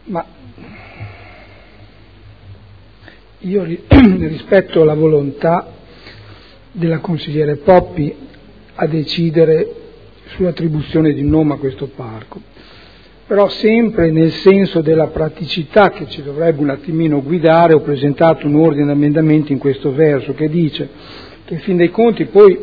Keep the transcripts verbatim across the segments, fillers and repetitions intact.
Ma io rispetto la volontà della consigliere Poppi a decidere sull'attribuzione di un nome a questo parco, però sempre nel senso della praticità che ci dovrebbe un attimino guidare. Ho presentato un ordine di emendamenti in questo verso che dice che in fin dei conti poi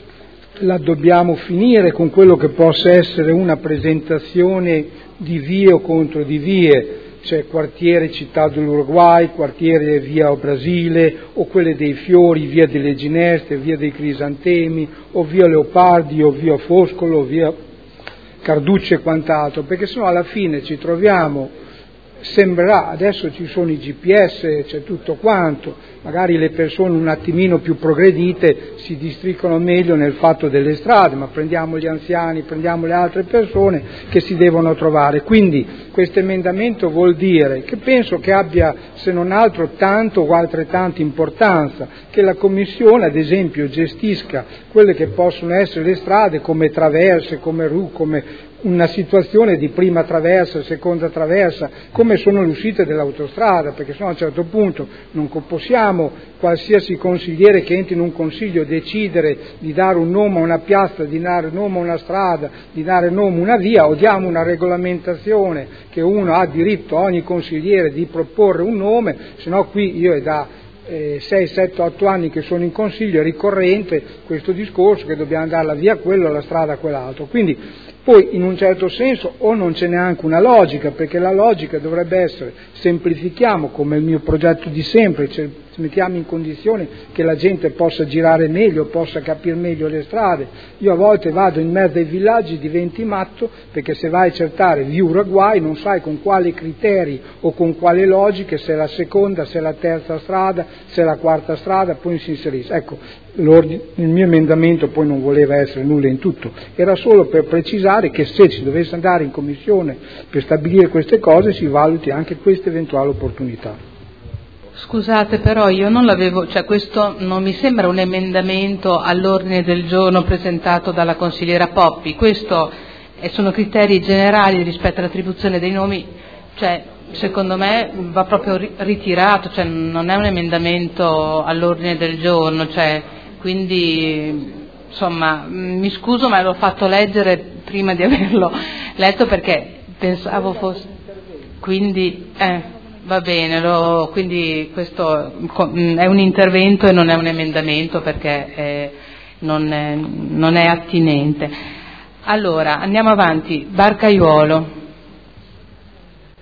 la dobbiamo finire con quello che possa essere una presentazione di vie o contro di vie, cioè quartiere Città dell'Uruguay, quartiere via Brasile, o quelle dei fiori, via delle Ginestre, via dei Crisantemi, o via Leopardi, o via Foscolo, o via Carducci e quant'altro, perché sennò alla fine ci troviamo, sembrerà, adesso ci sono i G P S, c'è tutto quanto, magari le persone un attimino più progredite si districano meglio nel fatto delle strade, ma prendiamo gli anziani, prendiamo le altre persone che si devono trovare. Quindi questo emendamento vuol dire che penso che abbia, se non altro, tanto o altrettanta importanza, che la Commissione ad esempio gestisca quelle che possono essere le strade come traverse, come ru, come una situazione di prima traversa, seconda traversa, come sono le uscite dell'autostrada, perché sennò a un certo punto non possiamo, qualsiasi consigliere che entri in un consiglio, decidere di dare un nome a una piazza, di dare un nome a una strada, di dare nome a una via, o diamo una regolamentazione che uno ha diritto, ogni consigliere, di proporre un nome, sennò qui io è da eh, sei, sette, otto anni che sono in consiglio, è ricorrente questo discorso che dobbiamo dare la via a quello, la strada a quell'altro. Quindi poi in un certo senso o non c'è neanche una logica, perché la logica dovrebbe essere semplifichiamo, come il mio progetto di sempre, cioè mettiamo in condizione che la gente possa girare meglio, possa capire meglio le strade. Io a volte vado in mezzo ai villaggi, diventi matto, perché se vai a cercare via Uruguay non sai con quali criteri o con quale logiche, se è la seconda, se è la terza strada, se è la quarta strada, poi si inserisce. Ecco, il mio emendamento poi non voleva essere nulla in tutto, era solo per precisare che se si dovesse andare in commissione per stabilire queste cose si valuti anche questa eventuale opportunità. Scusate, però io non l'avevo, cioè questo non mi sembra un emendamento all'ordine del giorno presentato dalla consigliera Poppi, questo è, sono criteri generali rispetto all'attribuzione dei nomi, cioè secondo me va proprio ritirato, cioè non è un emendamento all'ordine del giorno, cioè quindi insomma mi scuso ma l'ho fatto leggere prima di averlo letto perché pensavo fosse, quindi eh. Va bene, lo, quindi questo è un intervento e non è un emendamento perché è, non, è, non è attinente. Allora, andiamo avanti. Barcaiuolo.